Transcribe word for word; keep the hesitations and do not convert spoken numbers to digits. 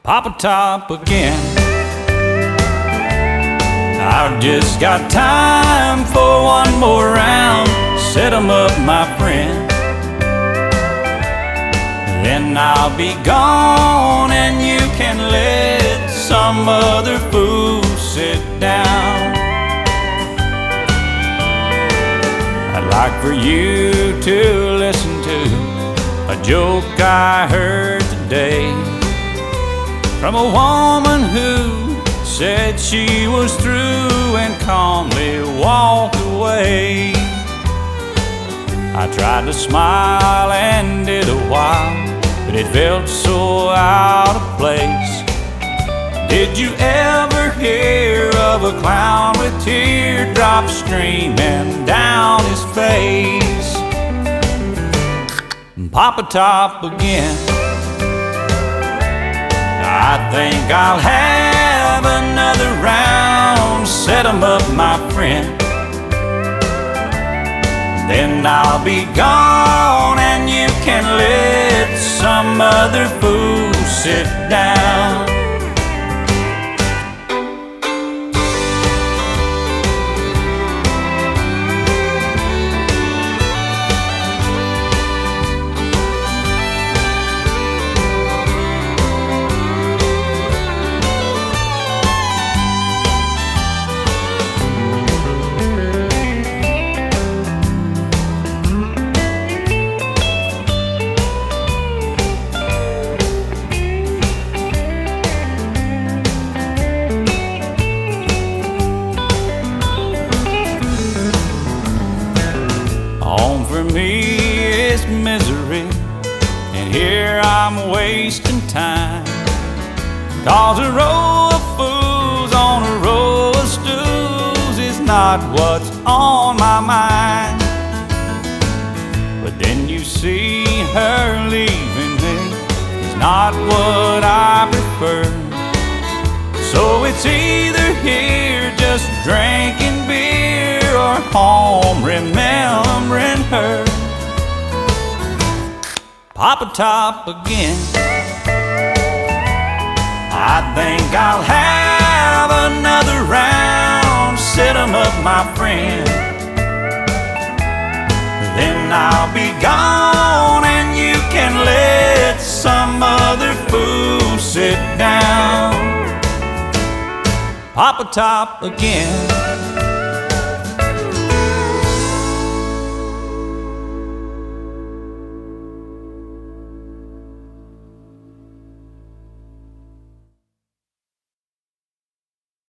Papa Top again. I've just got time for one more round. Set 'em up, my friend. Then I'll be gone and you can let some other fool sit down. I'd like for you to listen to a joke I heard today from a woman who said she was through and calmly walked away. I tried to smile and did a while, but it felt so out of place. Did you ever hear of a clown with teardrops streaming down his face? Papa Top again. I think I'll have another round. Set 'em up, my friend. Then I'll be gone and you can let some other fool sit down. Home for me is misery, and here I'm wasting time. Cause a row of fools on a row of stools is not what's on my mind. But then you see her leaving me is not what I prefer. So it's either here just drinking beer or home remembering her. Papa Top again. I think I'll have another round. Set 'em up, my friend. Then I'll be gone and you can let some other fool sit down. Papa Top again.